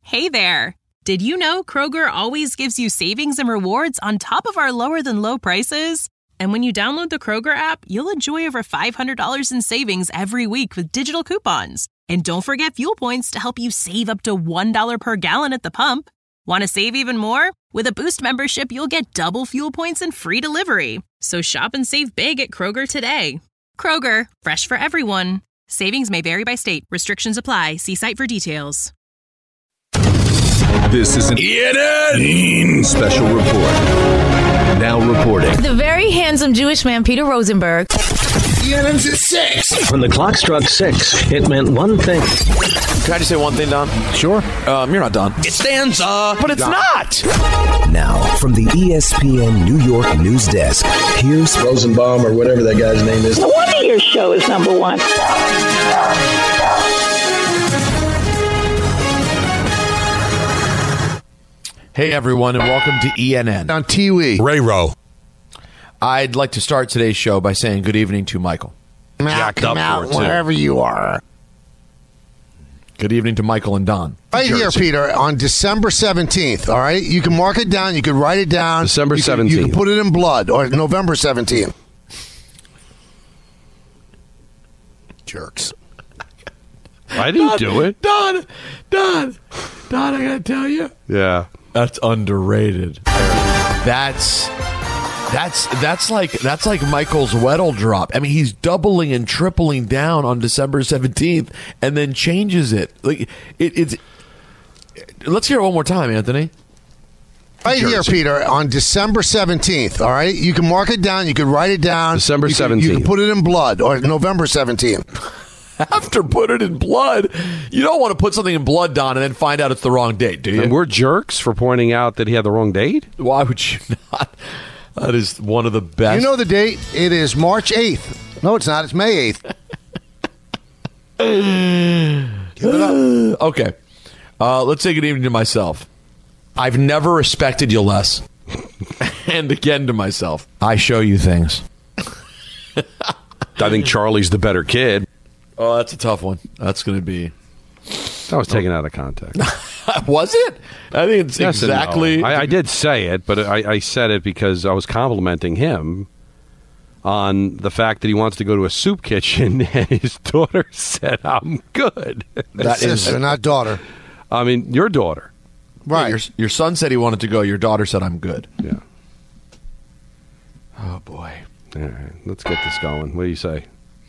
Hey there! Did you know Kroger always gives you savings and rewards on top of our lower-than-low prices? And when you download the Kroger app, you'll enjoy over $500 in savings every week with digital coupons. And don't forget fuel points to help you save up to $1 per gallon at the pump. Want to save even more? With a Boost membership, you'll get double fuel points and free delivery. So shop and save big at Kroger today. Kroger, fresh for everyone. Savings may vary by state. Restrictions apply. See site for details. This is an ENN special report. Now reporting. The very handsome Jewish man, Peter Rosenberg. ENN's at 6. When the clock struck 6, it meant one thing. Can I just say one thing, Don? Sure. You're not Don. It stands up, but it's not. Now, from the ESPN New York news desk, here's Rosenbaum or whatever that guy's name is. No wonder your show is number one. Hey, everyone, and welcome to ENN. On Tiwi. Ray Rowe. I'd like to start today's show by saying good evening to Michael. Come out wherever you are. Good evening to Michael and Don. Right here, Peter, on December 17th, all right? You can mark it down. You can write it down. December 17th. You can put it in blood, or November 17th. Jerks. I didn't do it. Don, I gotta tell you. Yeah. That's underrated. That's like Michael's Weddle drop. I mean, he's doubling and tripling down on December 17th and then changes it. Like it's. Let's hear it one more time, Anthony. Right here, Peter, on December 17th, all right? You can mark it down. You can write it down. December 17th. You can put it in blood, or November 17th. After put it in blood, you don't want to put something in blood, Don, and then find out it's the wrong date, do you? And we're jerks for pointing out that he had the wrong date? Why would you not? That is one of the best. You know the date? It is March 8th. No, it's not. It's May 8th. Give it up. Okay. Let's say good evening to myself. I've never respected you less. And again to myself. I show you things. I think Charlie's the better kid. Oh, that's a tough one. That's going to be... That was taken out of context. Was it? I think it's yes exactly... No. I did say it, but I said it because I was complimenting him on the fact that he wants to go to a soup kitchen, and his daughter said, I'm good. That's sister, not daughter. I mean, your daughter. Right. Yeah, your son said he wanted to go. Your daughter said, I'm good. Yeah. Oh, boy. All right, let's get this going. What do you say?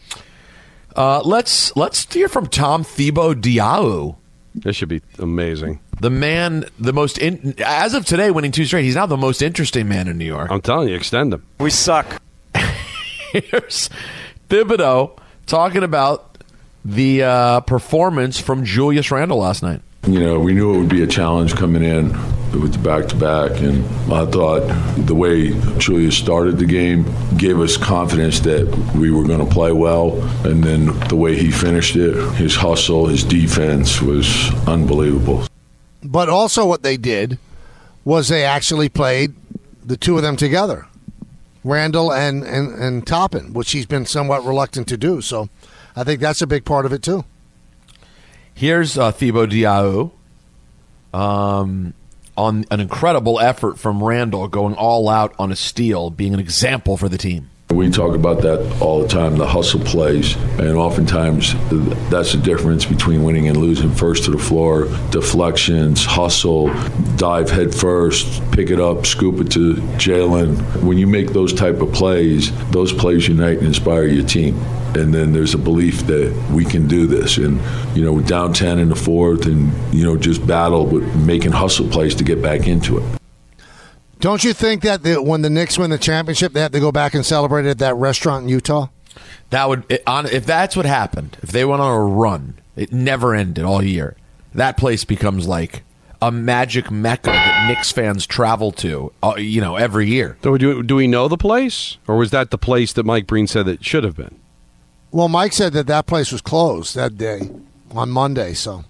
Let's hear from Tom Thibodeau. This should be amazing. The man, as of today, winning 2 straight, he's now the most interesting man in New York. I'm telling you, extend him. We suck. Here's Thibodeau talking about the performance from Julius Randle last night. You know, we knew it would be a challenge coming in with the back-to-back, and I thought the way Julius started the game gave us confidence that we were going to play well, and then the way he finished it, his hustle, his defense was unbelievable. But also what they did was they actually played the two of them together, Randall and Toppin, which he's been somewhat reluctant to do, so I think that's a big part of it too. Here's Thibodeau on an incredible effort from Randall going all out on a steal, being an example for the team. We talk about that all the time, the hustle plays, and oftentimes that's the difference between winning and losing. First to the floor, deflections, hustle, dive head first, pick it up, scoop it to Jalen. When you make those type of plays, those plays unite and inspire your team. And then there's a belief that we can do this. And, you know, we're down 10 in the fourth and, you know, just battle with making hustle plays to get back into it. Don't you think that when the Knicks win the championship, they have to go back and celebrate at that restaurant in Utah? That would, if that's what happened, if they went on a run, it never ended all year. That place becomes like a magic mecca that Knicks fans travel to, you know, every year. So do we know the place, or was that the place that Mike Breen said it should have been? Well, Mike said that place was closed that day on Monday. So,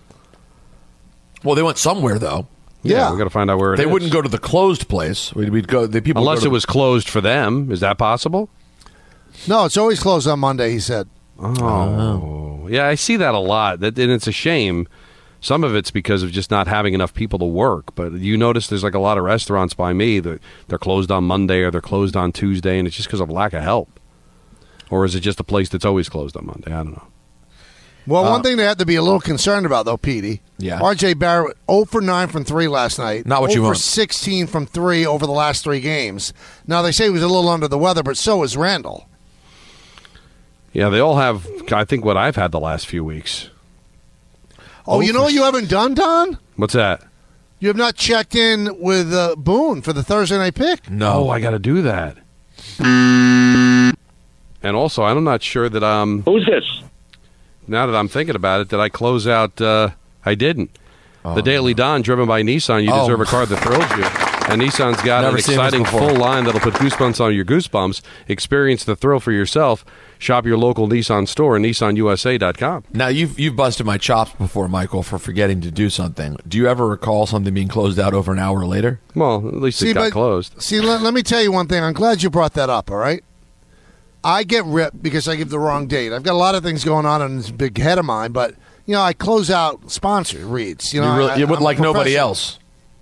well, they went somewhere though. Yeah, we got to find out where it is. They wouldn't go to the closed place. We'd go. The people unless it was closed for them. Is that possible? No, it's always closed on Monday. He said. Oh, yeah, I see that a lot. And it's a shame Some of it's because of just not having enough people to work. But you notice there's like a lot of restaurants by me that they're closed on Monday or they're closed on Tuesday, and it's just because of lack of help. Or is it just a place that's always closed on Monday? I don't know. Well, one thing they have to be a little concerned about, though, Petey. Yeah. R.J. Barrett, 0 for 9 from 3 last night. Not what you 0 want. for 16 from 3 over the last 3 games. Now, they say he was a little under the weather, but so is Randall. Yeah, they all have, I think, what I've had the last few weeks. Oh, you know what you haven't done, Don? What's that? You have not checked in with Boone for the Thursday night pick. No. Oh, I got to do that. And also, I'm not sure that Who's this? Now that I'm thinking about it, did I close out? I didn't. The Daily Don, driven by Nissan. You deserve a car that thrills you. And Nissan's got Never an seen this exciting before. full line that'll put goosebumps on your goosebumps. Experience the thrill for yourself. Shop your local Nissan store at nissanusa.com. Now, you've busted my chops before, Michael, for forgetting to do something. Do you ever recall something being closed out over an hour later? Well, at least it got closed. See, let me tell you one thing. I'm glad you brought that up, all right? I get ripped because I give the wrong date. I've got a lot of things going on in this big head of mine, but, I close out sponsor reads. You wouldn't like nobody else.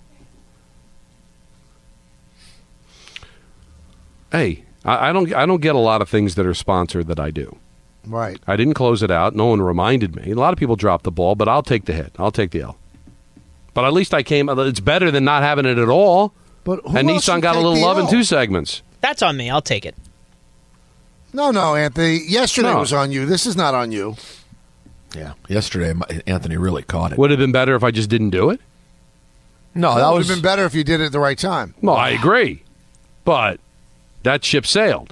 Hey, I don't get a lot of things that are sponsored that I do. Right. I didn't close it out. No one reminded me. A lot of people dropped the ball, but I'll take the hit. I'll take the L. But at least I came. It's better than not having it at all. But and Nissan got a little love in 2 segments. That's on me. I'll take it. No, Anthony. Yesterday was on you. This is not on you. Yeah. Yesterday, Anthony really caught it. Would it have been better if I just didn't do it? No, that would have been better if you did it at the right time. No, I agree. But that ship sailed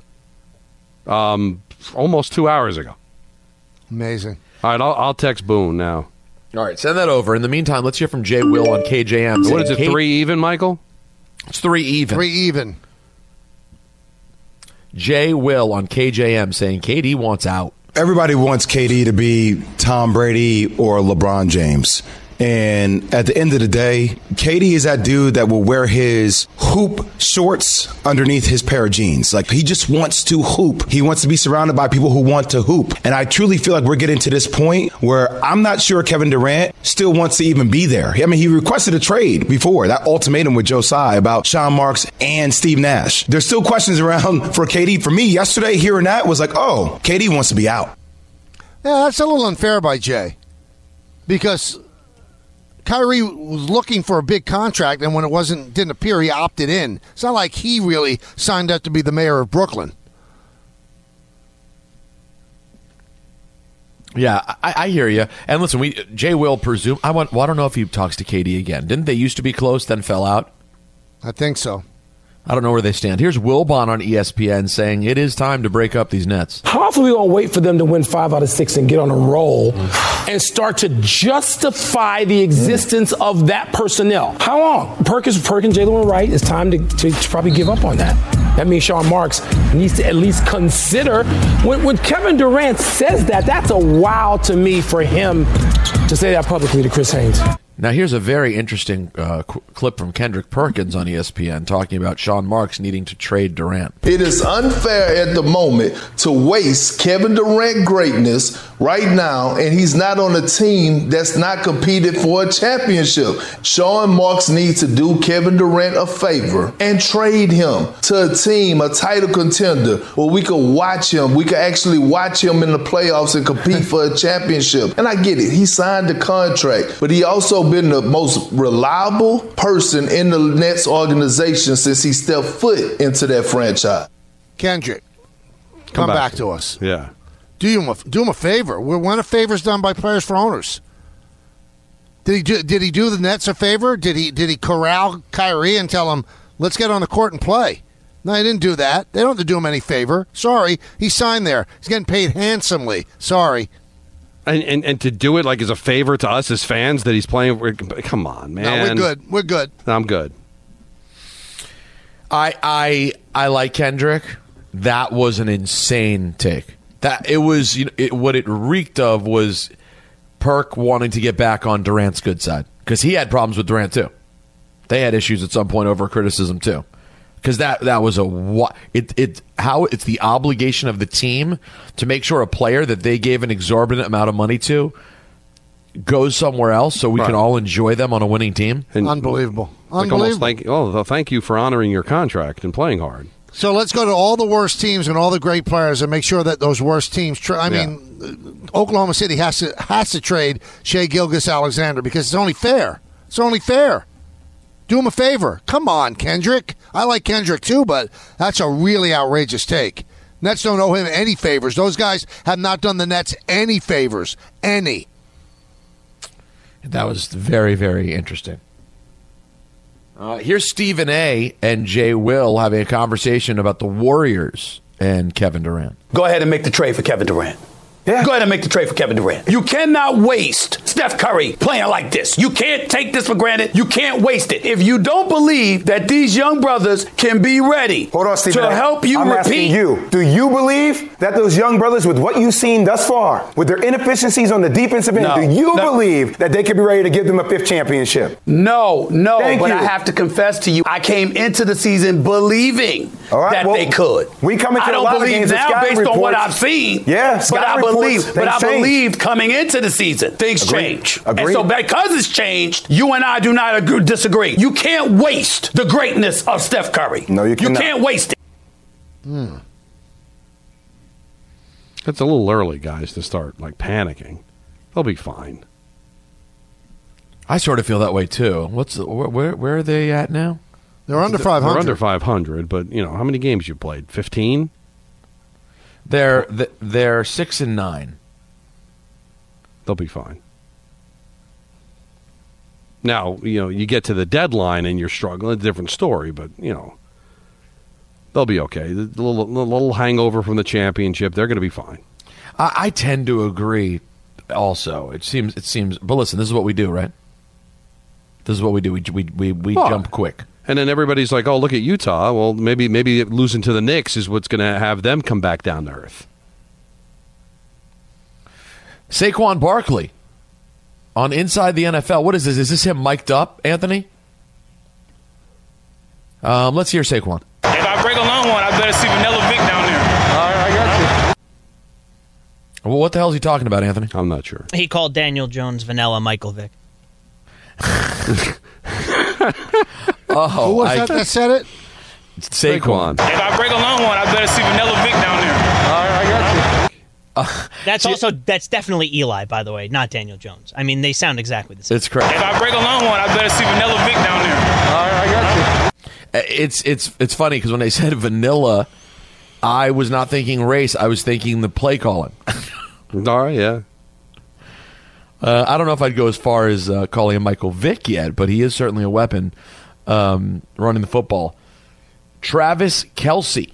almost 2 hours ago. Amazing. All right, I'll text Boone now. All right, send that over. In the meantime, let's hear from Jay Will on KJM. What is it, 3 even, Michael? It's 3 even. 3 even. Jay Will on KJM saying KD wants out. Everybody wants KD to be Tom Brady or LeBron James. And at the end of the day, KD is that dude that will wear his hoop shorts underneath his pair of jeans. Like, he just wants to hoop. He wants to be surrounded by people who want to hoop. And I truly feel like we're getting to this point where I'm not sure Kevin Durant still wants to even be there. I mean, he requested a trade before, that ultimatum with Joe Tsai about Sean Marks and Steve Nash. There's still questions around for KD. For me, yesterday, hearing that was like, oh, KD wants to be out. Yeah, that's a little unfair by Jay. Because Kyrie was looking for a big contract, and when it didn't appear, he opted in. It's not like he really signed up to be the mayor of Brooklyn. Yeah, I hear you. And listen, Jay will presume. I don't know if he talks to KD again. Didn't they used to be close, then fell out? I think so. I don't know where they stand. Here's Wilbon on ESPN saying it is time to break up these Nets. How often are we going to wait for them to win 5 out of 6 and get on a roll and start to justify the existence of that personnel? How long? Perkins, Jalen were right. It's time to probably give up on that. That means Sean Marks needs to at least consider. When Kevin Durant says that, that's a wow to me for him to say that publicly to Chris Haynes. Now, here's a very interesting clip from Kendrick Perkins on ESPN talking about Sean Marks needing to trade Durant. It is unfair at the moment to waste Kevin Durant greatness right now, and he's not on a team that's not competed for a championship. Sean Marks needs to do Kevin Durant a favor and trade him to a team, a title contender, where we could watch him. We could actually watch him in the playoffs and compete for a championship. And I get it. He signed the contract, but he also been the most reliable person in the Nets organization since he stepped foot into that franchise. Kendrick, come back to us. Yeah. Do him a favor. When a favor's done by players for owners. Did he do the Nets a favor? Did he corral Kyrie and tell him, let's get on the court and play? No, he didn't do that. They don't have to do him any favor. Sorry. He signed there. He's getting paid handsomely. Sorry. And to do it like as a favor to us as fans that he's playing, come on, man. No, we're good. We're good. I'm good. I like Kendrick. That was an insane take. That it was what it reeked of was Perk wanting to get back on Durant's good side because he had problems with Durant too. They had issues at some point over criticism too. Because that was it's the obligation of the team to make sure a player that they gave an exorbitant amount of money to goes somewhere else so we can all enjoy them on a winning team. Unbelievable. Thank you for honoring your contract and playing hard. So let's go to all the worst teams and all the great players and make sure that those worst teams. Oklahoma City has to trade Shai Gilgeous-Alexander because it's only fair. It's only fair. Do him a favor. Come on, Kendrick. I like Kendrick too, but that's a really outrageous take. Nets don't owe him any favors. Those guys have not done the Nets any favors. Any. That was very, very interesting. Here's Stephen A. and Jay Will having a conversation about the Warriors and Kevin Durant. Go ahead and make the trade for Kevin Durant. Yeah. Go ahead and make the trade for Kevin Durant. You cannot waste Steph Curry playing like this. You can't take this for granted. You can't waste it. If you don't believe that these young brothers can be ready to help you I'm repeat. Asking you, do you believe that those young brothers, with what you've seen thus far, with their inefficiencies on the defensive end, do you believe that they could be ready to give them a 5th championship? No, Thank but you. I have to confess to you, I came into the season believing that they could. We come into I a don't lot of believe games with now scouting based reports. on what I've seen. Yeah, but scouting I reports, believe. But I things change. believed coming into the season, things Agreed. change. Agreed. And so because it's changed, you and I do not disagree. You can't waste the greatness of Steph Curry. No, you cannot. You can't waste it. It's a little early, guys, to start panicking. They'll be fine. I sort of feel that way too. Where are they at now? They're under 500. They're under 500, but how many games you played? 15. They're 6-9. They'll be fine. Now, you get to the deadline and you're struggling. It's a different story, but they'll be okay. The little hangover from the championship, they're going to be fine. I tend to agree. Also, it seems. But listen, this is what we do, right? This is what we do. We jump quick. And then everybody's like, "Oh, look at Utah. Well, maybe losing to the Knicks is what's going to have them come back down to earth." Saquon Barkley on Inside the NFL. What is this? Is this him mic'd up, Anthony? Let's hear Saquon. If I break a long one, I better see Vanilla Vic down there. All right, I got you. Well, what the hell is he talking about, Anthony? I'm not sure. He called Daniel Jones Vanilla Michael Vick. Who was that said it? Saquon. If I break a long one, I better see Vanilla Vic down there. All right, I got you. That's definitely Eli, by the way, not Daniel Jones. I mean, they sound exactly the same. It's correct. If I break a long one, I better see Vanilla Vic down there. All right, I got you. It's funny because when they said vanilla, I was not thinking race. I was thinking the play calling. All right, yeah. I don't know if I'd go as far as calling him Michael Vick yet, but he is certainly a weapon running the football. Travis Kelce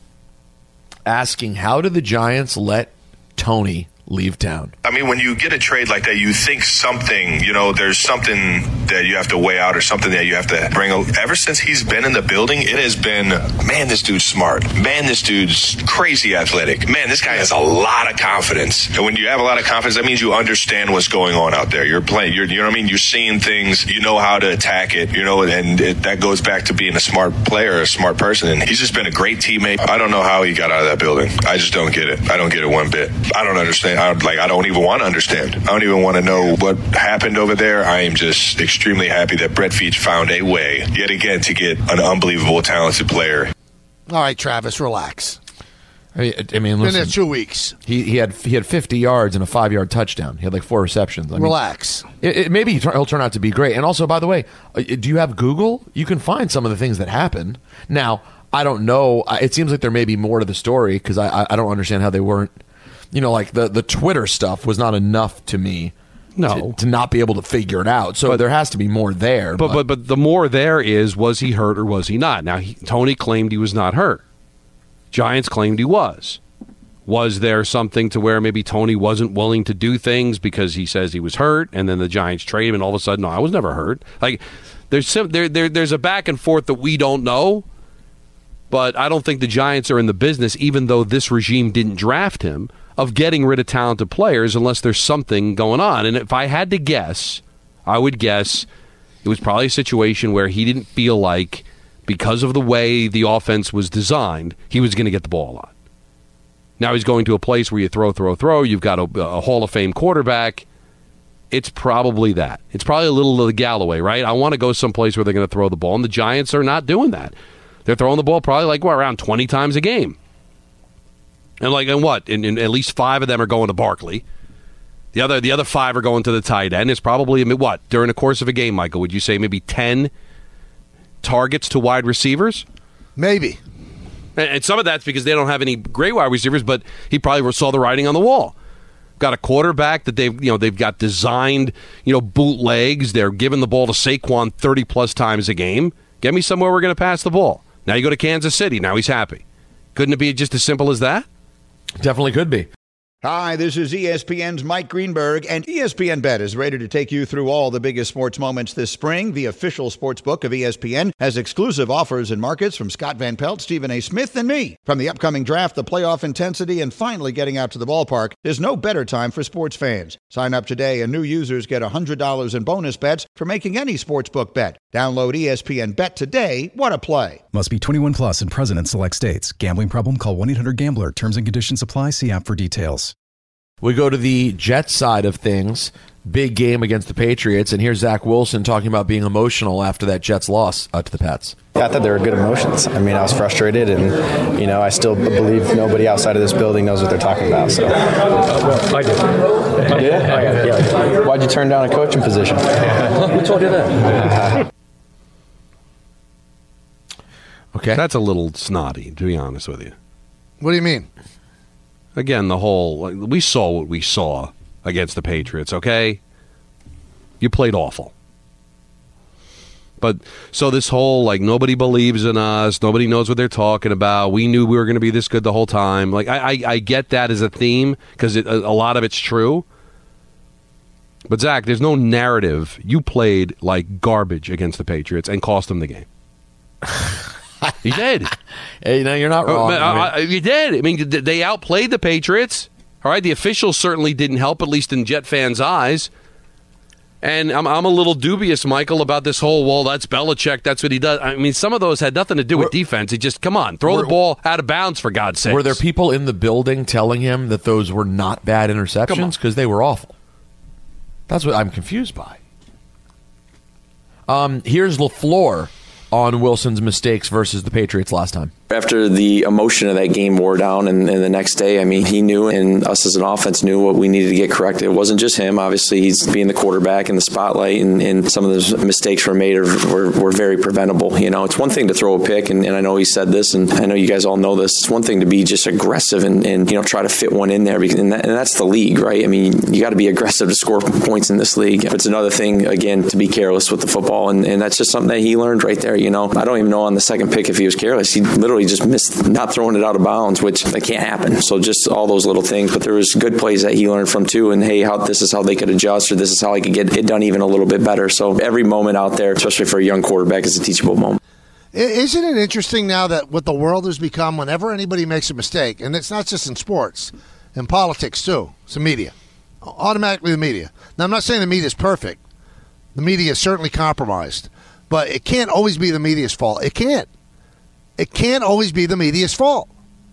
asking, how did the Giants let Tony leave town? I mean, when you get a trade like that, you think something, there's something that you have to weigh out or something that you have to bring. Ever since he's been in the building, it has been, man, this dude's smart. Man, this dude's crazy athletic. Man, this guy has a lot of confidence. And when you have a lot of confidence, that means you understand what's going on out there. You're playing, you know what I mean? You're seeing things, you know how to attack it, and that goes back to being a smart player, a smart person. And he's just been a great teammate. I don't know how he got out of that building. I just don't get it. I don't get it one bit. I don't understand. I don't even want to understand. I don't even want to know what happened over there. I am just extremely happy that Brett Veach found a way, yet again, to get an unbelievable, talented player. All right, Travis, relax. I mean, Been listen, there 2 weeks. He had 50 yards and a 5-yard touchdown. He had 4 receptions. I mean, relax. Maybe he'll turn out to be great. And also, by the way, do you have Google? You can find some of the things that happened. Now, I don't know. It seems like there may be more to the story because I don't understand how they weren't. The Twitter stuff was not enough to me to not be able to figure it out. So there has to be more there. But the more there is, was he hurt or was he not? Now, Tony claimed he was not hurt. Giants claimed he was. Was there something to where maybe Tony wasn't willing to do things because he says he was hurt, and then the Giants trade him, and all of a sudden, no, I was never hurt. There's a back and forth that we don't know, but I don't think the Giants are in the business, even though this regime didn't draft him, of getting rid of talented players unless there's something going on. And if I had to guess, I would guess it was probably a situation where he didn't feel like, because of the way the offense was designed, he was going to get the ball a lot. Now he's going to a place where you throw. You've got a Hall of Fame quarterback. it's probably that. It's probably a little of the Galloway, right? I want to go someplace where they're going to throw the ball, and the Giants are not doing that. They're throwing the ball probably around 20 times a game. And And at least 5 of them are going to Barkley. The other 5 are going to the tight end. It's probably, during the course of a game, Michael, would you say maybe 10 targets to wide receivers? Maybe. And some of that's because they don't have any great wide receivers, but he probably saw the writing on the wall. Got a quarterback that they've got designed, bootlegs. They're giving the ball to Saquon 30-plus times a game. Get me somewhere we're going to pass the ball. Now you go to Kansas City. Now he's happy. Couldn't it be just as simple as that? Definitely could be. Hi, this is ESPN's Mike Greenberg, and ESPN Bet is ready to take you through all the biggest sports moments this spring. The official sports book of ESPN has exclusive offers and markets from Scott Van Pelt, Stephen A. Smith, and me. From the upcoming draft, the playoff intensity, and finally getting out to the ballpark, there's no better time for sports fans. Sign up today, and new users get $100 in bonus bets for making any sportsbook bet. Download ESPN Bet today. What a play. Must be 21 plus and present in select states. Gambling problem? Call 1-800-GAMBLER. Terms and conditions apply. See app for details. We go to the Jets side of things. Big game against the Patriots, and here's Zach Wilson talking about being emotional after that Jets loss to the Pats. Yeah, I thought they were good emotions. I mean, I was frustrated, and I still believe nobody outside of this building knows what they're talking about. So I did. You did? Yeah. Why'd you turn down a coaching position? Who told you that? Okay, that's a little snotty, to be honest with you. What do you mean? Again, we saw what we saw against the Patriots, okay? You played awful. But so this whole, nobody believes in us, nobody knows what they're talking about, we knew we were going to be this good the whole time. I get that as a theme because a lot of it's true. But, Zach, there's no narrative. You played like garbage against the Patriots and cost them the game. You did. Hey, you're not wrong. You did. I mean, they outplayed the Patriots. All right, the officials certainly didn't help, at least in Jet fans' eyes. And I'm a little dubious, Michael, about this whole, that's Belichick, that's what he does. I mean, some of those had nothing to do with defense. He just, come on, throw the ball out of bounds, for God's sake. Were there people in the building telling him that those were not bad interceptions? Because they were awful. That's what I'm confused by. Here's LaFleur on Wilson's mistakes versus the Patriots last time. After the emotion of that game wore down and the next day, I mean, he knew, and us as an offense knew what we needed to get corrected. It wasn't just him. Obviously, he's being the quarterback in the spotlight, and some of those mistakes were made were very preventable. It's one thing to throw a pick, and I know he said this, and I know you guys all know this. It's one thing to be just aggressive and try to fit one in there, and that's the league, right? I mean, you got to be aggressive to score points in this league. It's another thing, again, to be careless with the football, and that's just something that he learned right there. I don't even know on the second pick if he was careless. He literally just missed not throwing it out of bounds, which that can't happen. So just all those little things. But there was good plays that he learned from too. And hey, this is how they could adjust, or this is how I could get it done even a little bit better. So every moment out there, especially for a young quarterback, is a teachable moment. Isn't it interesting now that what the world has become, whenever anybody makes a mistake, and it's not just in sports, in politics too, it's the media. Automatically the media. Now, I'm not saying the media is perfect. The media is certainly compromised. But it can't always be the media's fault. It can't. It can't always be the media's fault.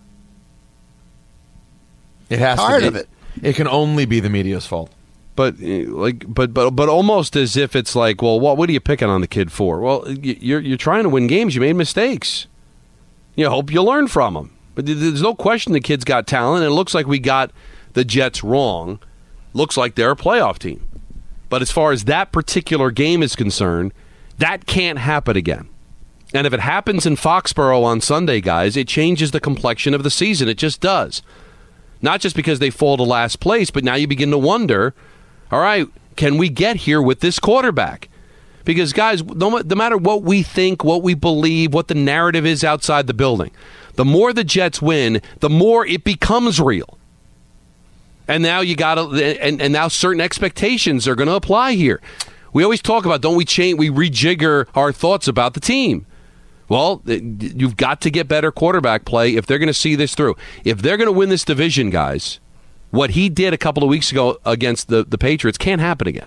It has Tired to be. of it. It can only be the media's fault. But almost as if it's like, well, what are you picking on the kid for? Well, you're trying to win games. You made mistakes. You hope you learn from them. But there's no question the kid's got talent. And it looks like we got the Jets wrong. Looks like they're a playoff team. But as far as that particular game is concerned, that can't happen again. And if it happens in Foxborough on Sunday, guys, it changes the complexion of the season. It just does. Not just because they fall to last place, but now you begin to wonder, all right, can we get here with this quarterback? Because, guys, no matter what we think, what we believe, what the narrative is outside the building, the more the Jets win, the more it becomes real. And now you got to, and now certain expectations are going to apply here. We always talk about, don't we change? We rejigger our thoughts about the team. Well, you've got to get better quarterback play if they're going to see this through. If they're going to win this division, guys, what he did a couple of weeks ago against the Patriots can't happen again.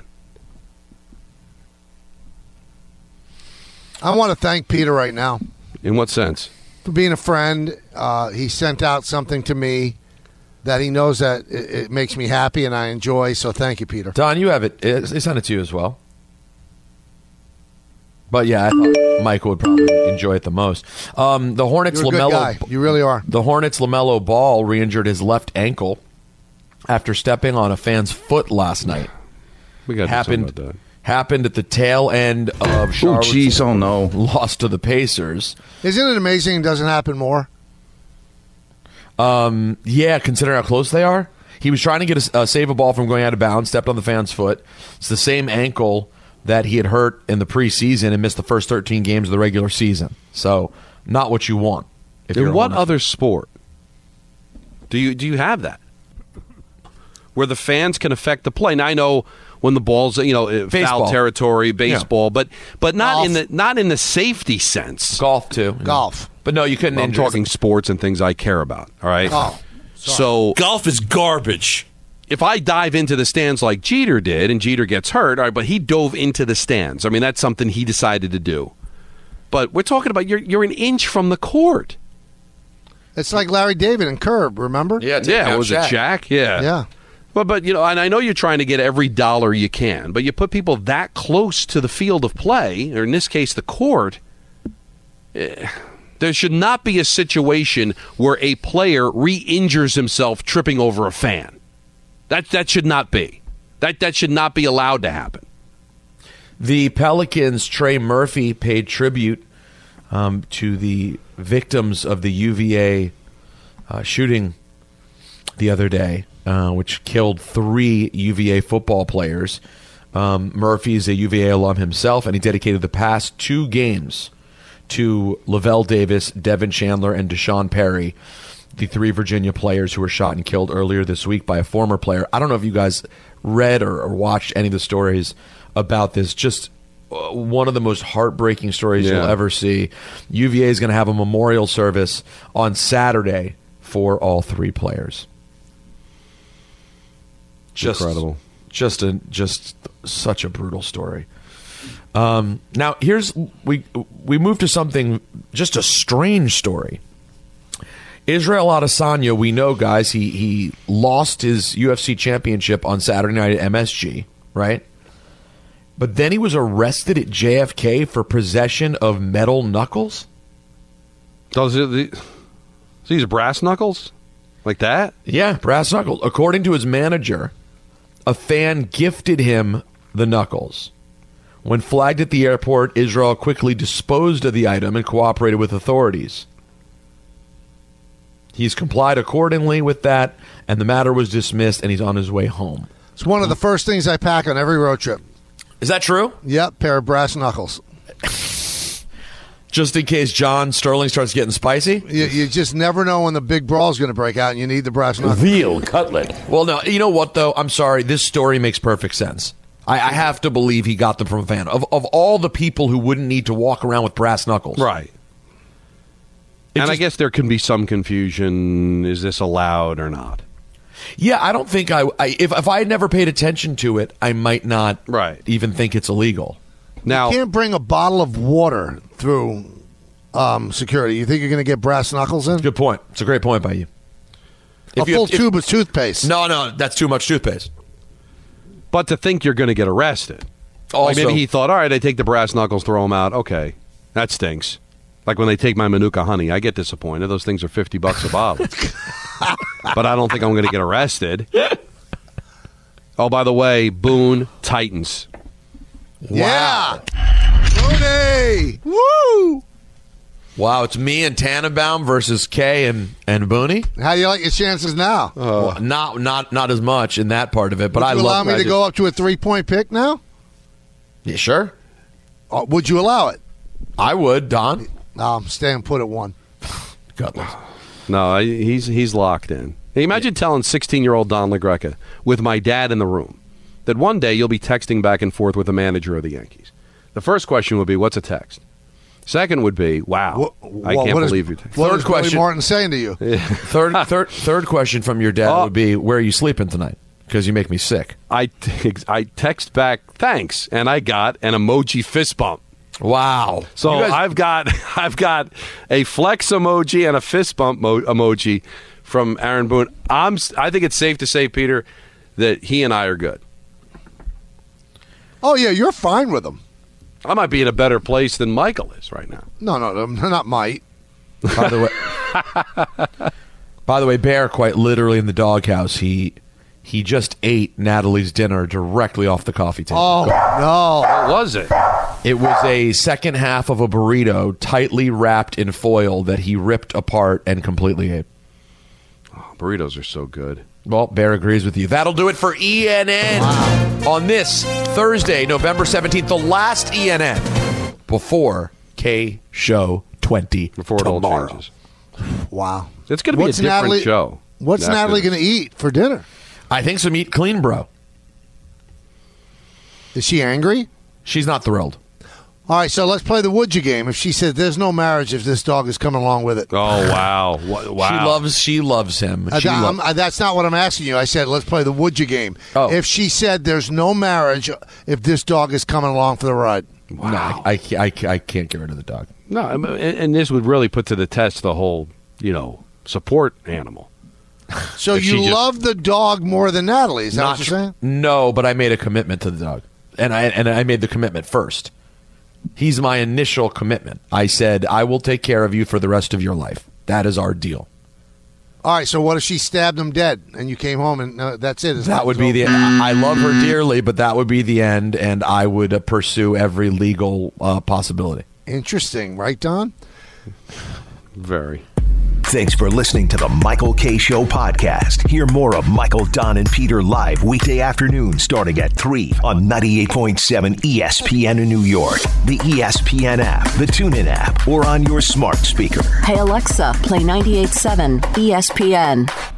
I want to thank Peter right now. In what sense? For being a friend. He sent out something to me that he knows that it makes me happy and I enjoy. So thank you, Peter. Don, you have it. They sent it to you as well. But yeah, I thought Michael would probably enjoy it the most. The Hornets, You're a good guy. You really are. The Hornets, LaMelo Ball re-injured his left ankle after stepping on a fan's foot last night. We got happened about that. Happened at the tail end of Charlotte's loss to the Pacers. Isn't it amazing it doesn't happen more? Yeah, considering how close they are. He was trying to get save a ball from going out of bounds, stepped on the fan's foot. It's the same ankle that he had hurt in the preseason and missed the first 13 games of the regular season. So, not what you want. In what other sport do you have that? Where the fans can affect the play. Now, I know when the ball's, foul territory, baseball, but not in the safety sense. Golf too. Golf. But no, you couldn't. I'm talking sports and things I care about. All right. Oh, so golf is garbage. If I dive into the stands like Jeter did, and Jeter gets hurt, all right, but he dove into the stands. I mean, that's something he decided to do. But we're talking about you're an inch from the court. It's like Larry David and Curb. Remember? Yeah. Was it Shaq? Yeah. Yeah. But and I know you're trying to get every dollar you can, but you put people that close to the field of play, or in this case, the court. There should not be a situation where a player re-injures himself tripping over a fan. That should not be. That should not be allowed to happen. The Pelicans' Trey Murphy paid tribute to the victims of the UVA shooting the other day, which killed 3 UVA football players. Murphy is a UVA alum himself, and he dedicated the past 2 games to Lavelle Davis, Devin Chandler, and Deshaun Perry, the 3 Virginia players who were shot and killed earlier this week by a former player. I don't know if you guys read or watched any of the stories about this. Just one of the most heartbreaking stories you'll ever see. UVA is going to have a memorial service on Saturday for all 3 players. Incredible. Just such a brutal story. Now we move to something, just a strange story. Israel Adesanya, we know, guys, he lost his UFC championship on Saturday night at MSG, right? But then he was arrested at JFK for possession of metal knuckles. These brass knuckles? Like that? Yeah, brass knuckles. According to his manager, a fan gifted him the knuckles. When flagged at the airport, Israel quickly disposed of the item and cooperated with authorities. He's complied accordingly with that, and the matter was dismissed, and he's on his way home. It's one of the first things I pack on every road trip. Is that true? Yep, pair of brass knuckles. Just in case John Sterling starts getting spicy? You just never know when the big brawl is going to break out, and you need the brass knuckles. Veal cutlet. Well, no, you know what, though? I'm sorry. This story makes perfect sense. I have to believe he got them from a fan. Of all the people who wouldn't need to walk around with brass knuckles. Right. I guess there can be some confusion. Is this allowed or not? Yeah, I don't think if I had never paid attention to it, I might not even think it's illegal. Now, you can't bring a bottle of water through security. You think you're going to get brass knuckles in? Good point. It's a great point by you. A full tube of toothpaste. No, that's too much toothpaste. But to think you're going to get arrested. Also, like maybe he thought, all right, I take the brass knuckles, throw them out. Okay, that stinks. Like when they take my Manuka honey, I get disappointed. Those things are $50 a bottle. But I don't think I'm going to get arrested. Oh, by the way, Boone Titans. Yeah. Boone! Woo! Wow, it's me and Tannenbaum versus Kay and Booney. How do you like your chances now? Well, not as much in that part of it, but I love. Would you allow me to go up to a 3-point pick now? Yeah, sure. Would you allow it? I would, Don. No, I'm staying put at 1. Gutless. No, he's locked in. Hey, imagine telling 16-year-old Don LaGreca, with my dad in the room, that one day you'll be texting back and forth with the manager of the Yankees. The first question would be, what's a text? Second would be, wow, I can't believe you're texting. What is Billy Martin saying to you? Third question from your dad would be, where are you sleeping tonight? Because you make me sick. I text back, thanks, and I got an emoji fist bump. Wow. So I've got a flex emoji and a fist bump emoji from Aaron Boone. I think it's safe to say, Peter, that he and I are good. Oh, yeah, you're fine with him. I might be in a better place than Michael is right now. No, not might. By the way, Bear, quite literally in the doghouse, he just ate Natalie's dinner directly off the coffee table. Oh, no. What was it? It was a second half of a burrito tightly wrapped in foil that he ripped apart and completely ate. Oh, burritos are so good. Well, Bear agrees with you. That'll do it for ENN on this Thursday, November 17th, the last ENN before K-Show 20 before it all changes. Wow. It's going to be a different show. What's Natalie going to eat for dinner? I think some Eat Clean Bro. Is she angry? She's not thrilled. All right, so let's play the would you game. If she said there's no marriage if this dog is coming along with it. Oh, wow. Wow. She loves him. That's not what I'm asking you. I said let's play the would you game. Oh. If she said there's no marriage if this dog is coming along for the ride. Wow. No, I can't get rid of the dog. No, and this would really put to the test the whole, support animal. So you love the dog more than Natalie, is that what you're saying? No, but I made a commitment to the dog. And I made the commitment first. He's my initial commitment. I said, I will take care of you for the rest of your life. That is our deal. All right, so what if she stabbed him dead and you came home and that's it? That would be the end. I love her dearly, but that would be the end, and I would pursue every legal possibility. Interesting, right, Don? Very. Thanks for listening to the Michael K. Show podcast. Hear more of Michael, Don, and Peter live weekday afternoon starting at 3 on 98.7 ESPN in New York, the ESPN app, the TuneIn app, or on your smart speaker. Hey, Alexa, play 98.7 ESPN.